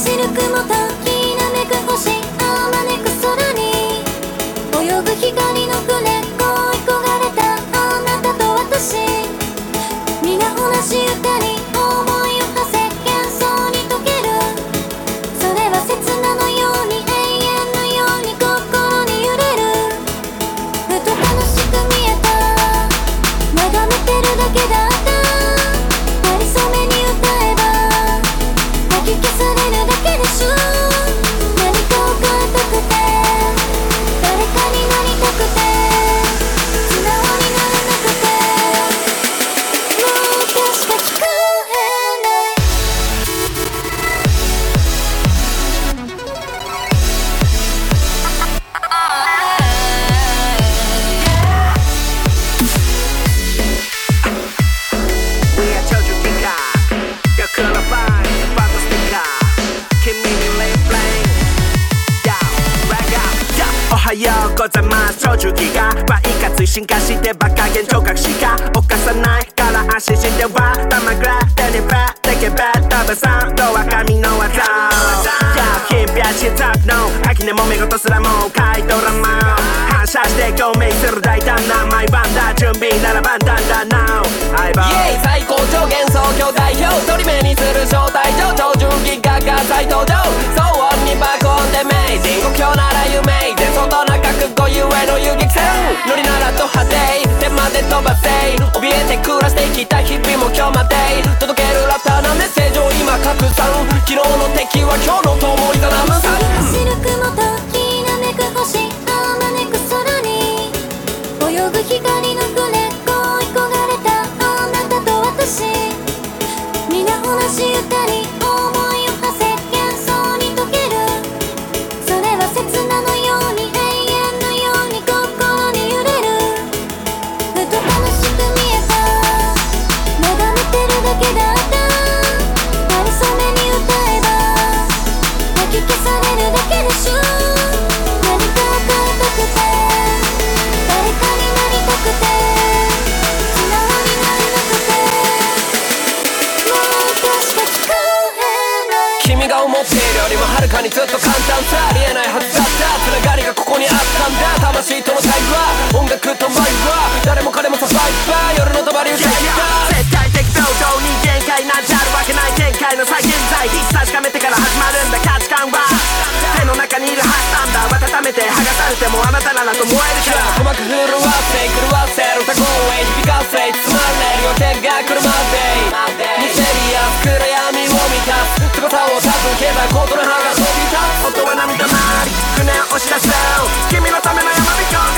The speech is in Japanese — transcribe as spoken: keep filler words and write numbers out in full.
走る雲ときらめく星あまねく空に泳ぐ光の船恋焦がれたあなたと私皆同じ歌に思いを馳せ幻想に溶けるそれは刹那のように永遠のように心に揺れるふと楽しく見えた眺めてるだけだったかりそめに歌えばかき消されるだけでしょ何かを変えたくて誰かになりたくて素直になれなくてもう歌しか聞こえない We are 저주기가 껴끌어 봐 바도 스티커君にレイプレイ Yo, rag up, yo おはようございます超重機が倍活進化してば加減聴覚しか犯さないから安心しては玉ぐら手にペッてけべ食べさんとは神の技 Yo, 金ピアシザップの秋根も見事すらも買いドラマ反射して共鳴する大胆な毎晩だ準備ならばだんだん Now 相棒イエイ最高潮幻想郷代表一人目にする招待状超重機画が再登場騒音に爆音でメイジン国境なら有名で相当な覚悟ゆえの遊撃戦ノリならド派手手まで飛ばせ怯えて暮らしてきた日々も今日まで届けるラッターなメッセージを今拡散昨日の敵は今日の友いざなむさ走る雲ときらめく星あまねく空に泳ぐ光の船恋焦がれたあなたと私皆同じ歌に思いを馳せ幻想に溶けるそれは刹那のように永遠のように心に揺れるふと楽しく見えた眺めてるだけだったかりそめに歌えばかき消されるだけでしょ何かを変えたくて誰かになりたくて素直になれなくてもう歌しか聞こえない君が思っているよりもはるかにずっと簡単さありえないはずだったつながりがここにあったんだ魂との対話音楽とマイは誰も彼もサバイバー夜の帳歌いた絶対的平等に限界なんてあるわけない展開の再現在いつ確かめてから始まるんだ価値観は手の中にいるはずなんだ温めて剥がされてもあなたならと燃えるから鼓膜震わせ狂わせる歌声響かせ包まれる予定が来るまでミステリアス暗闇を満たす翼を授けば琴の葉が飛び立つ音は涙回り船を押し出す君のための山火